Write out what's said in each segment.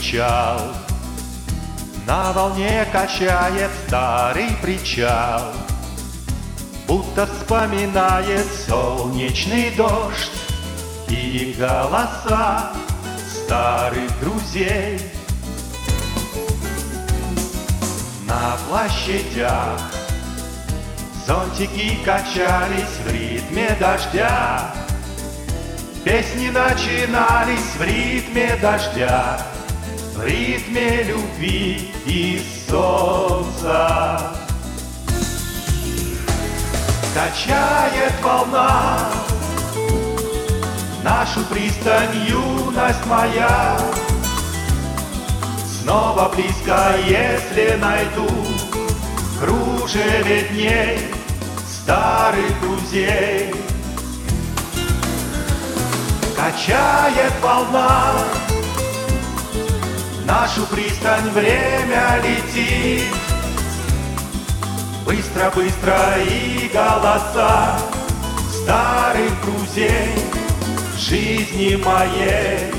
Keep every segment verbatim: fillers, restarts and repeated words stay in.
причал. На волне качает старый причал, будто вспоминает солнечный дождь и голоса старых друзей. На площадях зонтики качались в ритме дождя, песни начинались в ритме дождя, в ритме любви и солнца. Качает волна нашу пристань, юность моя. Снова близко, если найду в кружеве дней старых друзей. Качает волна нашу пристань, время летит. Быстро-быстро и голоса старых друзей в жизни моей.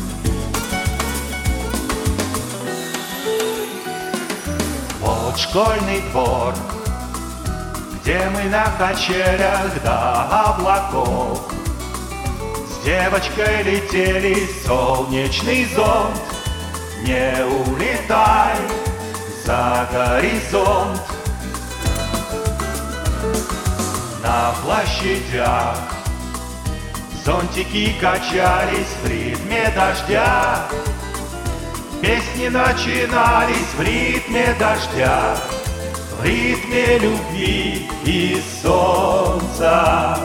Вот школьный двор, где мы на качелях до облаков с девочкой летели, солнечный зонт. Не улетай за горизонт. На площадях зонтики качались в ритме дождя, песни начинались в ритме дождя, в ритме любви и солнца.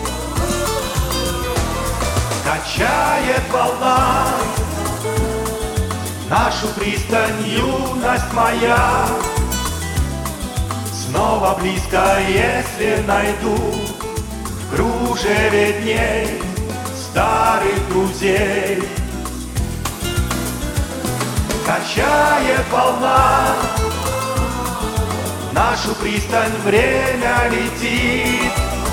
Качает волна нашу пристань, юность моя. Снова близко, если найду в кружеве дней старых друзей. Качает волна нашу пристань, время летит.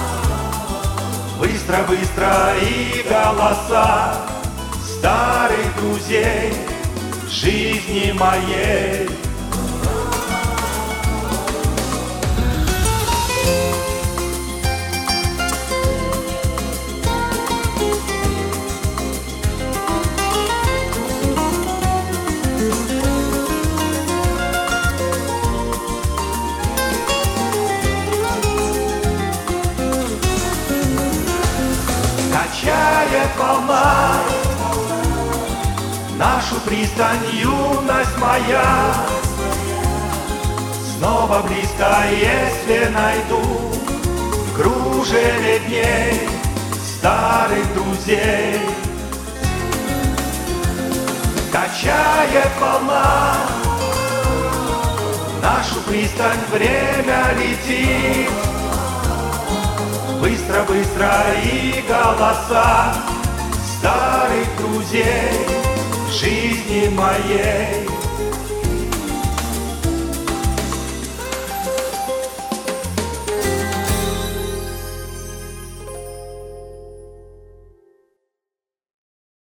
Быстро-быстро и голоса старых друзей в жизни моей. Качает волна нашу пристань, юность моя. Снова близко, если найду в кружеве дней старых друзей. Качает волна нашу пристань, время летит. Быстро-быстро и голоса старых друзей в жизни моей.